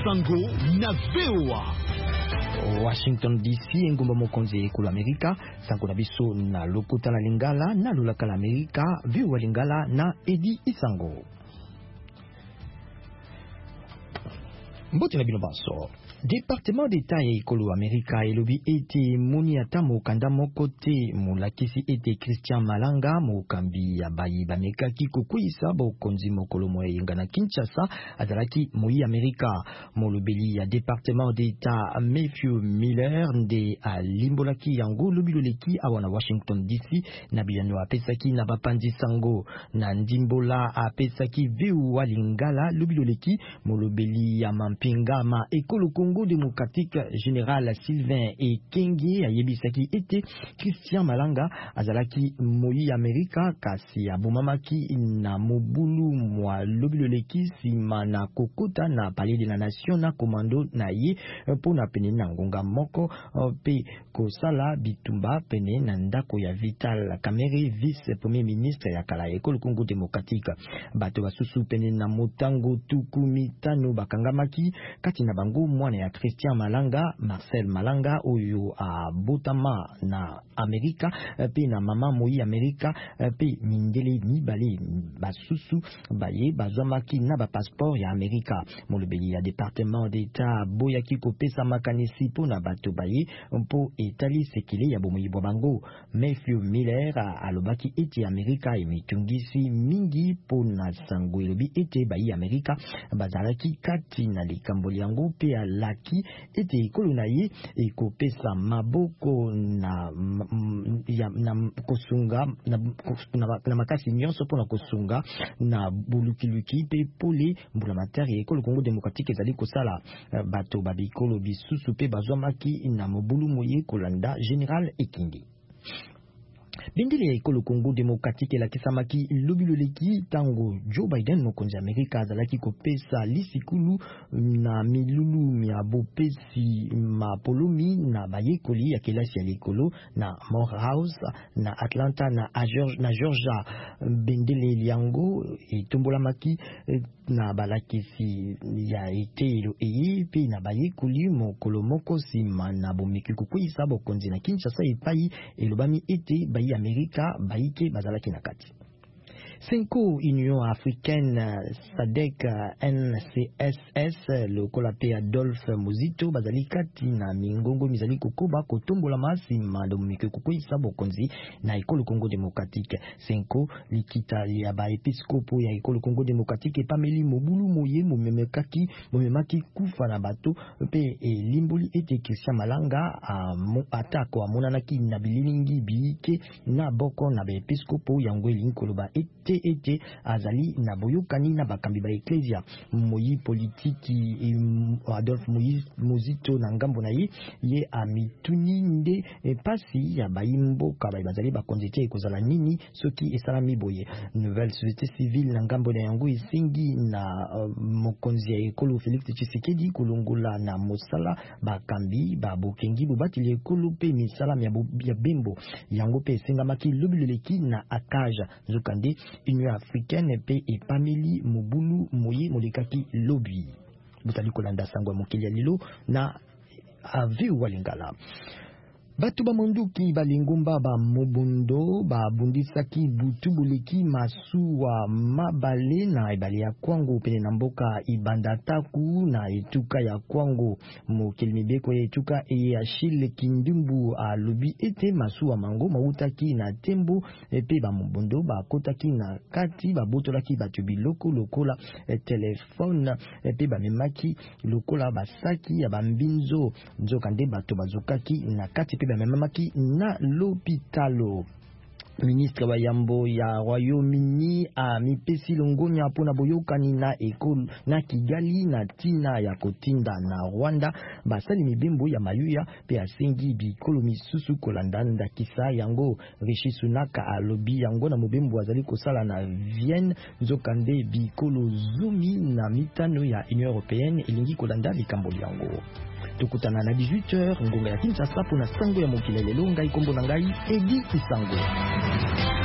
Sango na VOA. Washington DC ngomba mokonzi ekolo Amerika sango na biso na lokota la lingala na lolaka la Amerika VOA lingala na Edi Isango. Mbote na bino baso. Département d'État ya ekolo Amerika elobi ete moni ata mokanda moko te molakisi ete Christian Malanga mokambi ya bayi bamekaki kokwisa bokonzi mokolo moyenga na Kinshasa azalaki moi Amerika. Molobeli ya Département d'État Matthew Miller nde alimbolaki yango lobiloleki awa na Washington DC na biyano apesaki na bapanzi sango na ndimbola apesaki VOA lingala lobiloleki molobeli ya mampinga ma ekolo Congo démocratique général Sylvain Ekenge ayebisaki ete Christian Malanga azalaki moi Amerika kasi abomamaki na mobulu mwa lobiloleki sima na kokota na Palais de la Nation na komando na ye pona pene na ngonga moko pe kosala bitumba pene na ndako ya Vital Kamerhe vice premier ministre ya kala ekolo Congo démocratique. Bato basusu pene na motango tuku mitano bakangamaki kati na bango mwana ya Christian Malanga, Marcel Malanga oyo botama na Amerika pe na mama moi Amerika pe mindele mibale basusu baye bazwamaki na ba passeport ya Amerika. Molobeli ya Département d'État boyaki kopesa makanisi po na bato baye mpo etali sekele ya bomoi bwa bango. Matthew Miller alobaki ete Amerika emitungisi mingi po na sango elobi ete bayi Amerika bazalaki kati na likambo yango pe alaki ete ekolo na ye ekopesa maboko na kosunga na makasi nyonso pona kosunga na bulukiluki pe pole mbula materi ekolo Congo démocratique ezali kosala bato babikolo bisusu pe bazwamaki na mobulu moye kolanda Général Ekenge. Bendele ya ekolo Congo démocratique la kisamaki lobiloleki tango Joe Biden mokonzi Amerika azalaki kopesa lisikulu na milulu mia bopesi mapolomi na bayekoli ya kelasi ya ekolo na Morehouse na Atlanta na Georgia. Bendele liango etombolamaki na balakisi ya etelo pe na bayekoli mokolo moko sima na bomeki kokwisa bokonzi na Kinshasa epai elobami ete bayi Amerika baike bazalaki na kati. Cinco Union Africaine SADC NCSS lokola pe Adolphe Muzito bazali kati na mingongo mizali kokoba kotombola masima do mike kokwisa bokonzi na ekolo Congo démocratique. Cinco likita ya ba episkopo ya ekolo Congo démocratique pameli mobulu moye momemaki kufa na bato pe limboli ete Christian Malanga atako amonanaki na bililingi biike na boko na ba episkopo yango elinkoloba ete azali na boyokani na bakambi ba eklesia moyi politiki Adolphe Muzito na ngambo na ye amituni nde pasi ya bayimboka bazali bakonzete ekozala nini soki esalami boye. Nouvelle société civile na ngambo na yango esengi na mokonzi ya ekolo Félix Tshisekedi kolongola na mosala bakambi babokengi bobatili ekolo pe misala ya bembo yango pe esengamaki lobiloleki na akaja zokande Union africaine pe epameli mobulu moye molekaki lobi. Butali kolanda sango mokili ya lilo na avi walingala. Batu ba monduki balingumba ba mobundo ba bundisaki butubuliki masuwa mabale na ebale ya Kwango pene na mboka Ibanda Taku na etuka ya Kwango mokili mibeko ya etuka ya Achille Kindumbu alobi ete masuwa mango mautaki na tembo pe ba mobundo ba kotaki na kati ba botolaki batu biloko lokola telefone pe ba memaki lokola basaki ya bambinzo nzokande bato bazokaki na kati pe bamemaki na l'hôpitalo. Ministre wa yambo ya Royaume-Uni mipesi longonya pona boyokani na ekolo na Kigali na tina ya kotinda na Rwanda basali mibembo ya mayuya pe asengi bikolo misusu kolanda ndakisa yango. Rishi Sunak alobi yango na mobembo azali kosala na Vienne nzokande bikolo zumi na mitano ya Union Européenne elingi kolanda likambo yango. Tukutana na 18h ngonga ya Kinshasa pona sango ya mokili lelo ngai kombo na ngai Edi Isango.